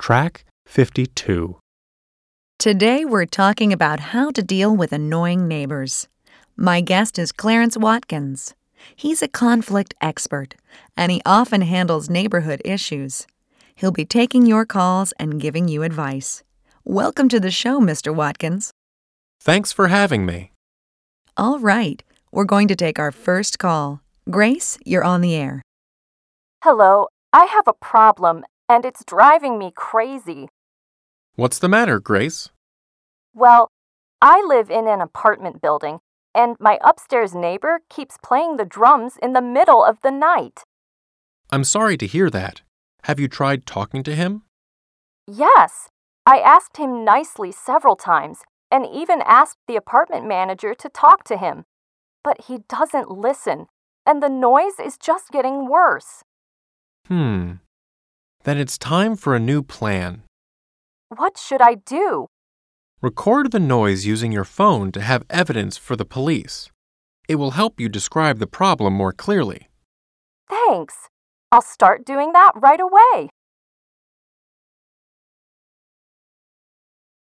Track 52. Today we're talking about how to deal with annoying neighbors. My guest is Clarence Watkins. He's a conflict expert, and he often handles neighborhood issues. He'll be taking your calls and giving you advice. Welcome to the show, Mr. Watkins. Thanks for having me. All right, we're going to take our first call. Grace, you're on the air. Hello, I have a problem, and it's driving me crazy. What's the matter, Grace? Well, I live in an apartment building, and my upstairs neighbor keeps playing the drums in the middle of the night. I'm sorry to hear that. Have you tried talking to him? Yes, I asked him nicely several times, and even asked the apartment manager to talk to him. But he doesn't listen, and the noise is just getting worse. Then it's time for a new plan. What should I do? Record the noise using your phone to have evidence for the police. It will help you describe the problem more clearly. Thanks. I'll start doing that right away.